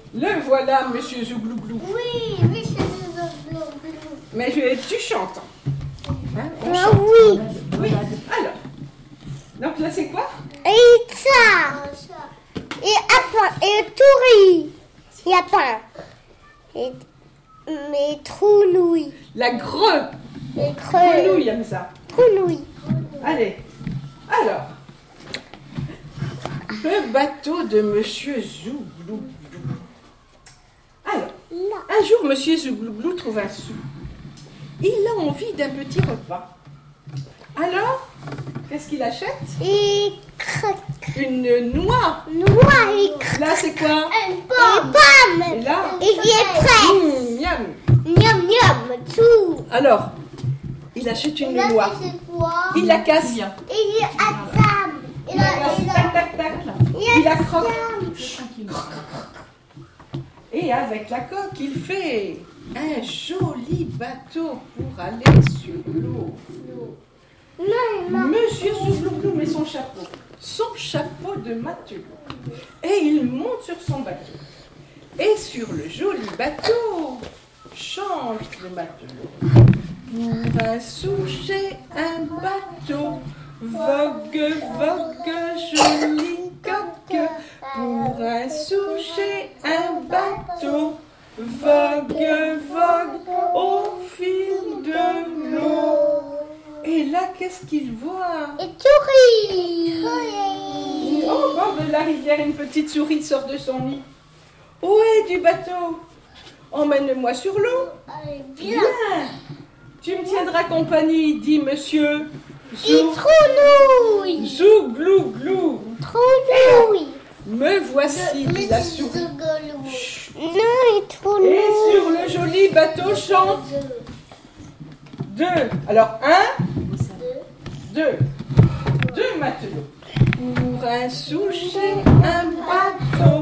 Le voilà, monsieur Zouglouglou. Oui, monsieur Zouglou. Mais tu chantes. Hein, on Ah chante. oui. Oui. Alors. Donc là, c'est quoi? Et ça. Et après, et touris. Il y a pas. Et mais trounouille. La greu. Et creux. Grenouille aime ça. Trounouille. Allez. Alors. Le bateau de monsieur Zouglouglou. Alors. Là. Un jour, monsieur Zouglouglou trouve un sou. Il a envie d'un petit repas. Alors, qu'est-ce qu'il achète? Et croque. Une noix. Noix et croque. Là, c'est quoi? Et pomme. Et là, Et il est prêt. miam. Miam miam. Tout. Alors, il achète une noix. Il la casse. Et il attend. Il la casse. Tac, tac, tac. Il la croque. Et avec la coque, il fait un joli bateau pour aller sur l'eau. Monsieur Zouglouglou met son chapeau de matelot, et il monte sur son bateau. Et sur le joli bateau, chante le matelot. Pour un souchet, un bateau, vogue, vogue, joli coque. Pour un souchet, un bateau, vogue, vogue, au fil de l'eau. Et là, qu'est-ce qu'il voit? Et touris. Au bord de la rivière, une petite souris sort de son nid. Où est du bateau? Emmène-moi sur l'eau. Viens. Tu me tiendras compagnie, dit monsieur Et trounouille. Zouglouglou. Trounouille. Me voici, dit la souris. Non, et Et trounouille. sur le joli bateau chante deux. Alors, un, deux matelots. Pour un souchet, un bateau,